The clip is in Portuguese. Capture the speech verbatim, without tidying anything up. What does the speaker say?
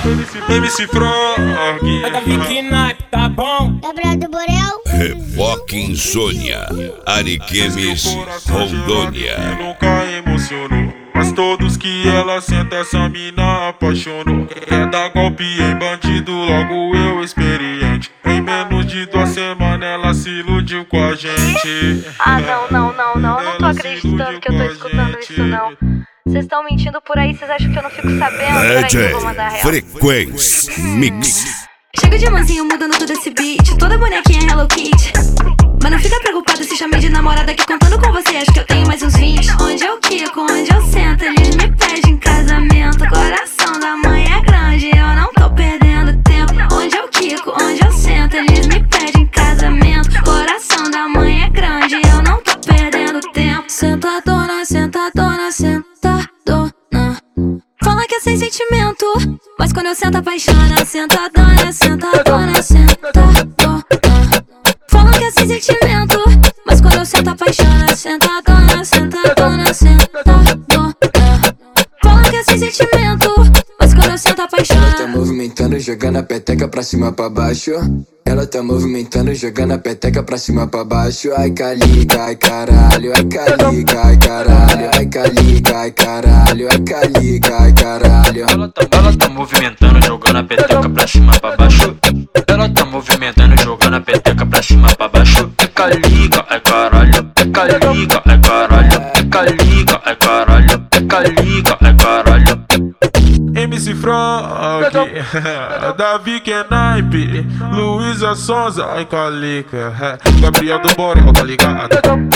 M C Frog. É Davi Knipe, tá bom? Gabriel do Borel. Reboque Insônia, Ariquemes, Rondônia. Nunca emocionou, mas todos que ela senta, essa mina apaixonou. Quer dar golpe em bandido, logo eu experiente. Em menos de duas semanas ela se iludiu com a gente. Ah, não, não, não, não, eu não tô acreditando que eu tô escutando isso, não. Vocês estão mentindo por aí, vocês acham que eu não fico sabendo? Peraí que eu vou mandar real. Frequência Mix. Chega de mansinho mudando todo esse beat, toda bonequinha Hello Kitty. Mas não fica preocupado se chamei de namorada, que contando com você acho que eu tenho mais uns vinte. Onde eu quico, onde eu sento, eles me pedem casamento. Coração da mãe é grande, eu não tô perdendo tempo. Onde eu quico, onde eu sento, eles me pedem casamento. Coração da mãe é grande, eu não tô perdendo tempo. Sentadona, sentadona, sentadona. Fala que é sem sentimento, mas quando eu sento apaixona. Sentadona, sentadona, sentadona. Fala que é sem sentimento, mas quando eu sento apaixona. Sentadona, sentadona, sentadona. Fala que é sem sentimento, mas quando eu sento apaixona. Ela tá movimentando, jogando a peteca pra cima pra baixo. Ela tá movimentando, jogando a peteca pra cima pra baixo. Ai calica, ai caralho, ai calica, ai caralho, ai calica, ai caralho, ai calica, ai caralho. Ela tá, ela tá movimentando, jogando a peteca pra cima pra baixo. Ela tá movimentando, jogando a peteca pra cima pra baixo. É calica, ai caralho, é calica, ai caralho, é calica, ai caralho, é calica, ai caralho. M C Frog, Davi Knipe, Luísa Sonza, ai calica, Gabriel do Borel, tá ligado?